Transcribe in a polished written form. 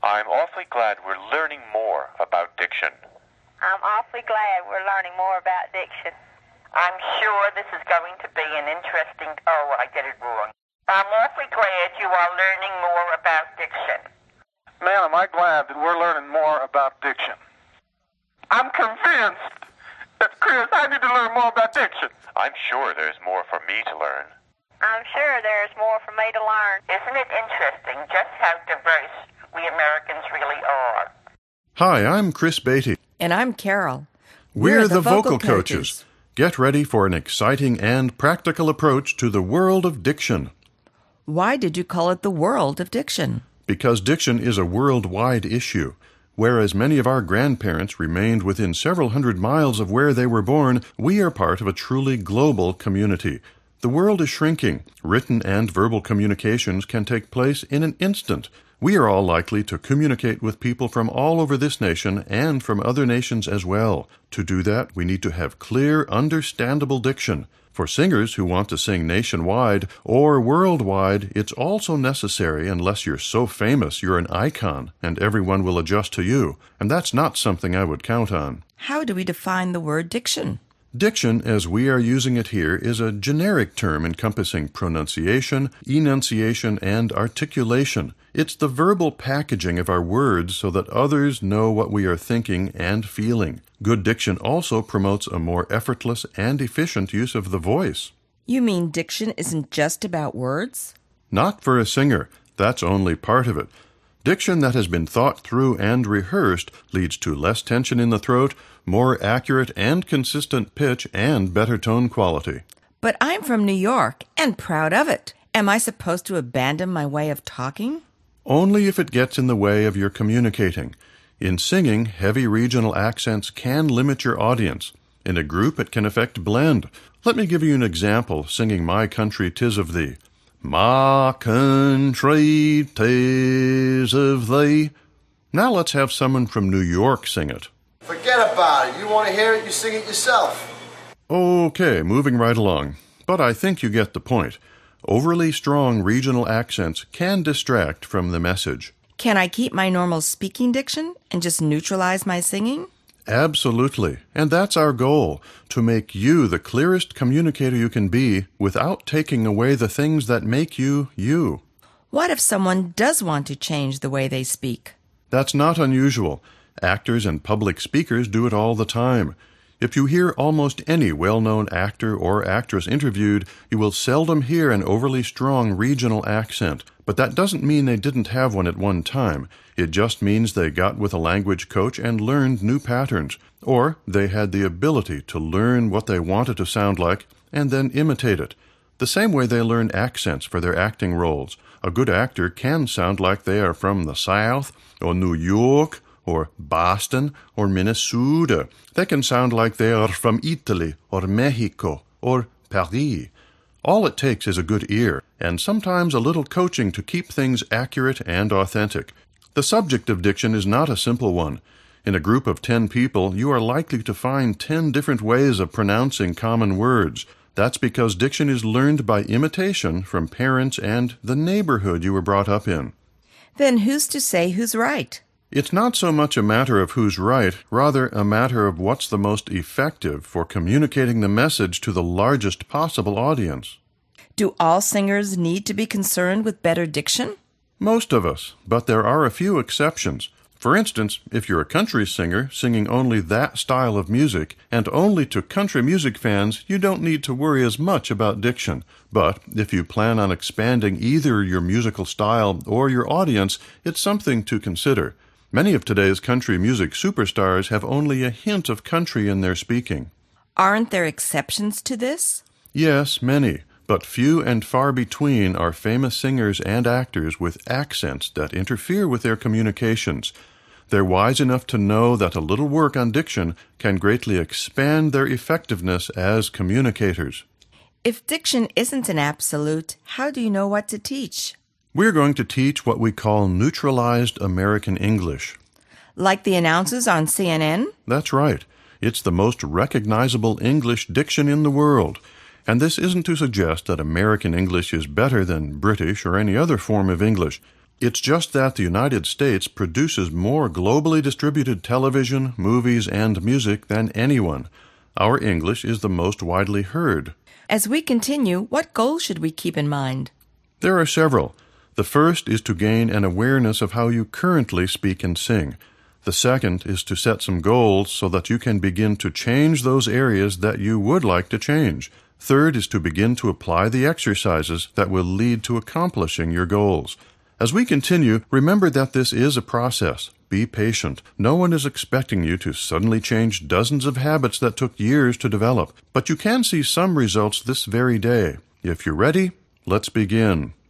I'm awfully glad we're learning more about diction. I'm awfully glad we're learning more about diction. I'm sure this is going to be an interesting... Oh, I did it wrong. I'm awfully glad you are learning more about diction. Man, am I glad that we're learning more about diction. I'm convinced that, Chris, I need to learn more about diction. I'm sure there's more for me to learn. I'm sure there's more for me to learn. Isn't it interesting just how diverse we Americans really are? Hi, I'm Chris Beatty. And I'm Carol. We're the Vocal Coaches. Get ready for an exciting and practical approach to the world of diction. Why did you call it the world of diction? Because diction is a worldwide issue. Whereas many of our grandparents remained within several hundred miles of where they were born, we are part of a truly global community. The world is shrinking. Written and verbal communications can take place in an instant. We are all likely to communicate with people from all over this nation and from other nations as well. To do that, we need to have clear, understandable diction. For singers who want to sing nationwide or worldwide, it's also necessary unless you're so famous you're an icon and everyone will adjust to you. And that's not something I would count on. How do we define the word diction? Diction, as we are using it here, is a generic term encompassing pronunciation, enunciation, and articulation. It's the verbal packaging of our words so that others know what we are thinking and feeling. Good diction also promotes a more effortless and efficient use of the voice. You mean diction isn't just about words? Not for a singer. That's only part of it. Diction that has been thought through and rehearsed leads to less tension in the throat, more accurate and consistent pitch, and better tone quality. But I'm from New York and proud of it. Am I supposed to abandon my way of talking? Only if it gets in the way of your communicating. In singing, heavy regional accents can limit your audience. In a group, it can affect blend. Let me give you an example singing My Country 'Tis of Thee. My country 'tis of thee. Now let's have someone from New York sing it. Forget about it. You want to hear it, you sing it yourself. Okay, moving right along. But I think you get the point. Overly strong regional accents can distract from the message. Can I keep my normal speaking diction and just neutralize my singing? Absolutely. And that's our goal, to make you the clearest communicator you can be without taking away the things that make you, you. What if someone does want to change the way they speak? That's not unusual. Actors and public speakers do it all the time. If you hear almost any well-known actor or actress interviewed, you will seldom hear an overly strong regional accent. But that doesn't mean they didn't have one at one time. It just means they got with a language coach and learned new patterns. Or they had the ability to learn what they wanted to sound like and then imitate it. The same way they learn accents for their acting roles. A good actor can sound like they are from the South or New York or Boston or Minnesota. They can sound like they are from Italy or Mexico or Paris. All it takes is a good ear, and sometimes a little coaching to keep things accurate and authentic. The subject of diction is not a simple one. In a group of 10 people, you are likely to find 10 different ways of pronouncing common words. That's because diction is learned by imitation from parents and the neighborhood you were brought up in. Then who's to say who's right? It's not so much a matter of who's right, rather a matter of what's the most effective for communicating the message to the largest possible audience. Do all singers need to be concerned with better diction? Most of us, but there are a few exceptions. For instance, if you're a country singer singing only that style of music, and only to country music fans, you don't need to worry as much about diction. But if you plan on expanding either your musical style or your audience, it's something to consider. Many of today's country music superstars have only a hint of country in their speaking. Aren't there exceptions to this? Yes, many, but few and far between are famous singers and actors with accents that interfere with their communications. They're wise enough to know that a little work on diction can greatly expand their effectiveness as communicators. If diction isn't an absolute, how do you know what to teach? We're going to teach what we call neutralized American English. Like the announcers on CNN? That's right. It's the most recognizable English diction in the world. And this isn't to suggest that American English is better than British or any other form of English. It's just that the United States produces more globally distributed television, movies, and music than anyone. Our English is the most widely heard. As we continue, what goals should we keep in mind? There are several. The first is to gain an awareness of how you currently speak and sing. The second is to set some goals so that you can begin to change those areas that you would like to change. Third is to begin to apply the exercises that will lead to accomplishing your goals. As we continue, remember that this is a process. Be patient. No one is expecting you to suddenly change dozens of habits that took years to develop, but you can see some results this very day. If you're ready, let's begin.